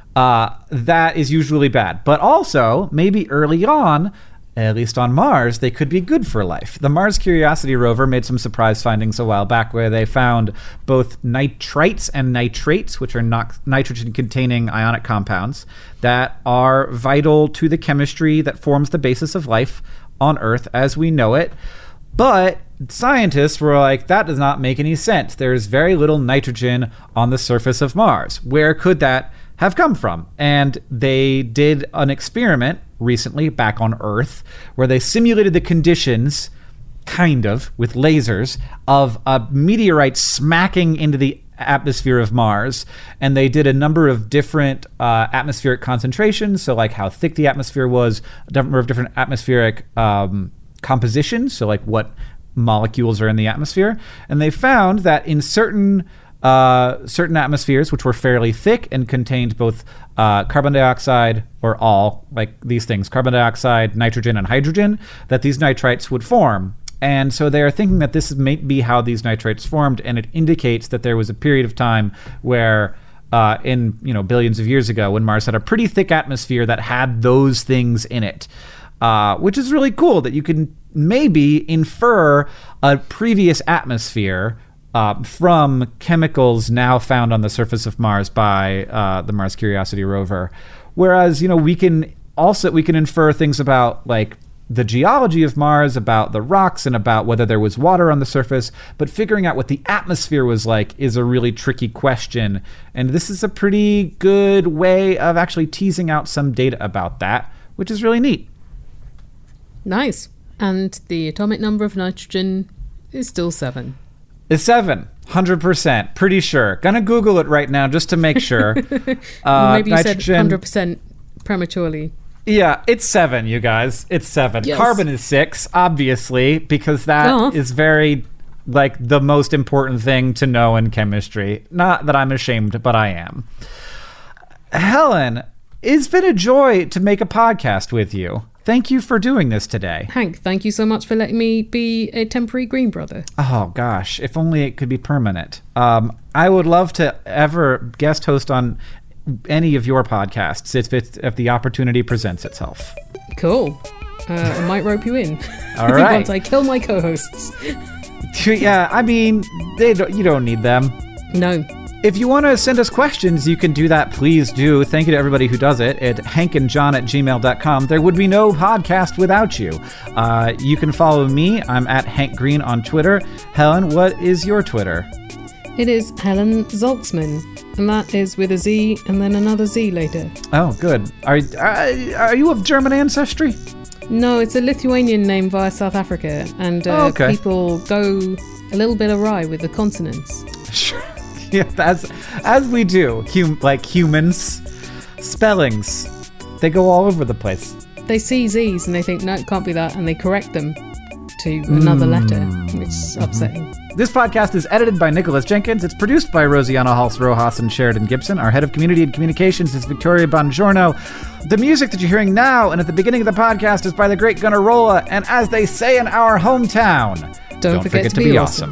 S1: that is usually bad. But also, maybe early on, at least on Mars, they could be good for life. The Mars Curiosity rover made some surprise findings a while back where they found both nitrites and nitrates, which are nitrogen-containing ionic compounds that are vital to the chemistry that forms the basis of life on Earth as we know it. But scientists were like, that does not make any sense. There's very little nitrogen on the surface of Mars. Where could that have come from? And they did an experiment recently back on Earth where they simulated the conditions, kind of, with lasers, of a meteorite smacking into the atmosphere of Mars. And they did a number of different atmospheric concentrations, so like how thick the atmosphere was, a number of different atmospheric compositions, so like what molecules are in the atmosphere. And they found that in certain atmospheres, which were fairly thick and contained both carbon dioxide, or all, like these things, carbon dioxide, nitrogen, and hydrogen, that these nitrites would form. And so they're thinking that this may be how these nitrites formed, and it indicates that there was a period of time where in billions of years ago, when Mars had a pretty thick atmosphere that had those things in it, which is really cool that you can maybe infer a previous atmosphere from chemicals now found on the surface of Mars by the Mars Curiosity rover. Whereas, we can infer things about like the geology of Mars, about the rocks, and about whether there was water on the surface, but figuring out what the atmosphere was like is a really tricky question. And this is a pretty good way of actually teasing out some data about that, which is really neat.
S2: Nice. And the atomic number of nitrogen is still 7.
S1: It's 7. 100%. Pretty sure. Gonna Google it right now just to make sure.
S2: Maybe you said 100% prematurely.
S1: Yeah, it's 7, you guys. It's 7.
S2: Yes.
S1: Carbon is 6, obviously, because that is very, like, the most important thing to know in chemistry. Not that I'm ashamed, but I am. Helen, it's been a joy to make a podcast with you. Thank you for doing this today.
S2: Hank, thank you so much for letting me be a temporary Green Brother.
S1: Oh, gosh. If only it could be permanent. I would love to ever guest host on any of your podcasts if the opportunity presents itself.
S2: Cool. I might rope you in.
S1: All right.
S2: Once I kill my co-hosts.
S1: Yeah, I mean, you don't need them.
S2: No.
S1: If you want to send us questions, you can do that. Please do. Thank you to everybody who does it at hankandjohn@gmail.com. There would be no podcast without you. You can follow me. I'm at Hank Green on Twitter. Helen, what is your Twitter?
S2: It is Helen Zaltzman, and that is with a Z and then another Z later.
S1: Oh, good. Are you of German ancestry?
S2: No, it's a Lithuanian name via South Africa, and people go a little bit awry with the consonants.
S1: Sure. Yeah, as we do, like humans, spellings, they go all over the place.
S2: They see Z's and they think, no, it can't be that, and they correct them to another letter, which is upsetting.
S1: This podcast is edited by Nicholas Jenkins. It's produced by Rosianna Halse-Rojas and Sheridan Gibson. Our head of community and communications is Victoria Bongiorno. The music that you're hearing now and at the beginning of the podcast is by the great Gunnarolla, and as they say in our hometown, don't forget to be awesome.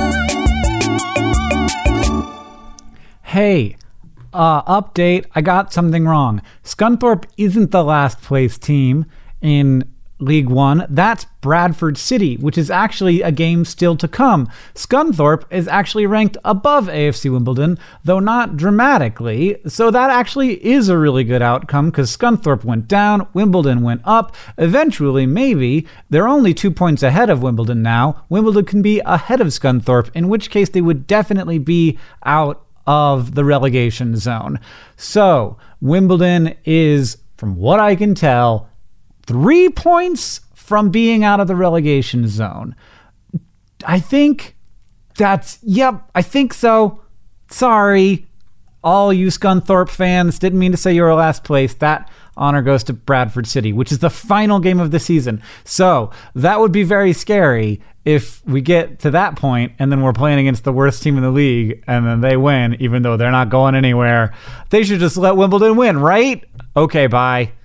S1: Hey, update, I got something wrong. Scunthorpe isn't the last place team in League One. That's Bradford City, which is actually a game still to come. Scunthorpe is actually ranked above AFC Wimbledon, though not dramatically. So that actually is a really good outcome because Scunthorpe went down, Wimbledon went up. Eventually, maybe, they're only 2 points ahead of Wimbledon now. Wimbledon can be ahead of Scunthorpe, in which case they would definitely be out of the relegation zone. So Wimbledon is, from what I can tell, 3 points from being out of the relegation zone. I think I think so. Sorry, all you Scunthorpe fans. Didn't mean to say you were last place. That honor goes to Bradford City, which is the final game of the season. So that would be very scary if we get to that point and then we're playing against the worst team in the league and then they win, even though they're not going anywhere. They should just let Wimbledon win, right? Okay, bye.